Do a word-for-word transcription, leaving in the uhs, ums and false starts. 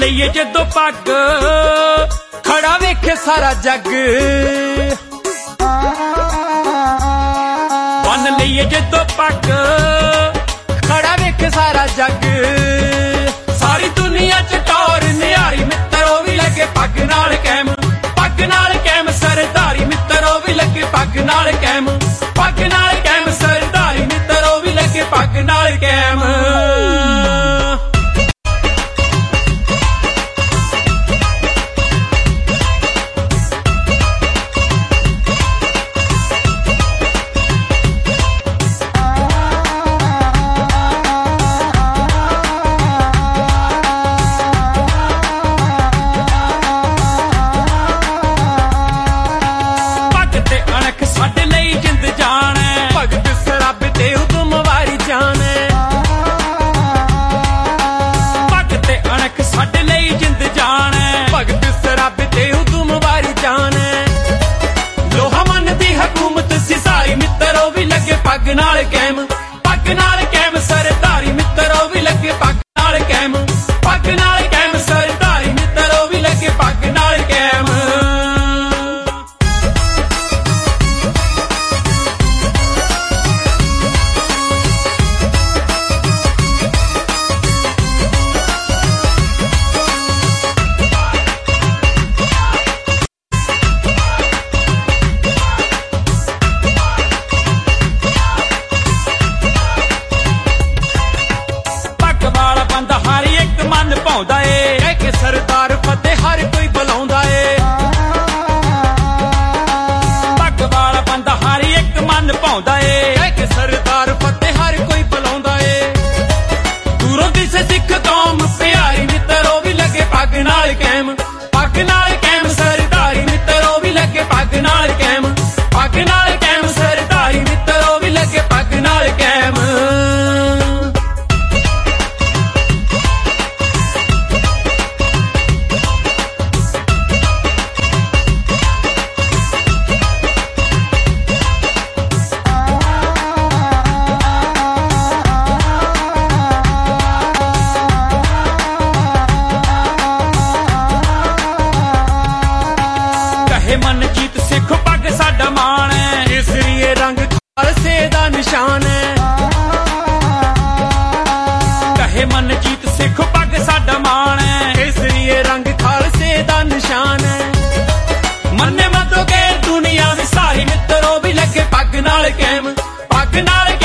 ਲਈਏ ਜਦੋਂ ਪੱਗ ਖੜਾ ਵੇਖੇ ਸਾਰਾ ਜੱਗ। ਬੰਨ ਲਈਏ ਜਦੋਂ ਪੱਗ ਖੜਾ ਵੇਖੇ ਸਾਰਾ ਜੱਗ। ਸਾਰੀ ਦੁਨੀਆ ਚ ਟੌਰ ਨਿਆਰੀ ਮਿੱਤਰੋ ਵੀ ਲੱਗੇ ਪੱਗ ਨਾਲ ਕੈਮ। ਪੱਗ ਨਾਲ ਕੈਮ ਸਰਦਾਰੀ ਮਿੱਤਰੋ ਵੀ ਲੱਗੇ ਪੱਗ ਨਾਲ ਕੈਮ। ਪੱਗ ਨਾਲ ਕੈਮ ਸਰਦਾਰੀ ਮਿੱਤਰੋ ਵੀ ਲੱਗੇ ਪੱਗ ਨਾਲ ਕੈਮ। ਸਾਡੇ ਲਈ ਜਿੰਦ ਜਾਨ ਹੈ ਭਗਤ ਸਰਾਬੇ ਤੇ ਉਦਮ ਵਾਰੀ ਜਾਨ ਹੈ। ਭਗਤ ਤੇ ਅਣਖ ਸਾਡੇ ਲਈ ਜਿੰਦ ਜਾਨ ਹੈ ਭਗਤ ਸਰਾਬੇ ਤੇ ਉਦਮ ਵਾਰੀ ਜਾਨ ਹੈ। ਲੋਹਾ ਮਨ ਦੀ ਹਕੂਮਤ ਸੀ ਸਾਰੀ ਮਿੱਤਰੋ ਵੀ ਲੱਗੇ ਪੱਗ ਨਾਲ ਕੈਮ। ਪੱਗ ਨਾਲ ਕੈਮ ਸਰਦਾਰੀ ਮਿੱਤਰੋ ਵੀ ਲੱਗੇ ਪੱਗ ਨਾਲ ਕੈਮ। ਪੱਗ ਨਾਲ ਕੈਮ ਸਰਦਾਰੀ ਮਿੱਤਰੋ ਵੀ ਲੱਗੇ ਪੱਗ ਨਾਲ ਕੈਮ। ਹਰ ਇੱਕ ਮਨ ਭਾਉਂਦਾ ਏ ਕਹਿ ਕੇ ਸਰਦਾਰ ਫਤਿਹ ਹਰ ਕੋਈ ਬੁਲਾਉਂਦਾ ਏ। ਪੱਗ ਵਾਲਾ ਬੰਦਾ ਹਰ ਇੱਕ ਮਨ ਭਾਉਂਦਾ ਏ ਕਹਿ ਕੇ ਸਰਦਾਰ ਫਤਿਹ ਹਰ ਕੋਈ ਬੁਲਾਉਂਦਾ ਏ। ਦੂਰੋਂ ਦਿਸੇ ਸਿੱਖ ਕੌਮ ਪਿਆਰੀ ਮਿੱਤਰੋ ਵੀ ਲੱਗੇ ਪੱਗ ਨਾਲ ਕੈਮ। ਪੱਗ ਨਾਲ ਕੈਮ ਸਰਦਾਰੀ ਮਿੱਤਰੋ ਵੀ ਲੱਗੇ ਪੱਗ ਨਾਲ ਕੈਮ। ਪੱਗ ਨਾਲ ਕੈਮ ਸਰਦਾਰੀ ਮਿੱਤਰੋ ਵੀ ਲੱਗੇ ਪੱਗ ਨਾਲ ਕੈਮ। ਮਨਜੀਤ ਸਿੱਖ ਪੱਗ ਸਾਡਾ ਮਾਣ ਹੈ ਕੇਸਰੀਏ ਰੰਗ ਖਾਲਸੇ ਦਾ ਨਿਸ਼ਾਨ ਹੈ। ਕਹੇ ਮਨਜੀਤ ਸਿੱਖ ਪੱਗ ਸਾਡਾ ਮਾਣ ਹੈ ਕੇਸਰੀਏ ਰੰਗ ਖਾਲਸੇ ਦਾ ਨਿਸ਼ਾਨ ਹੈ। ਮੰਨੇ ਮਤੋ ਕੇ ਦੁਨੀਆ ਵੀ ਸਾਰੀ ਮਿੱਤਰੋ ਵੀ ਲੱਗੇ ਪੱਗ ਨਾਲ ਕੈਮ। ਪੱਗ ਨਾਲ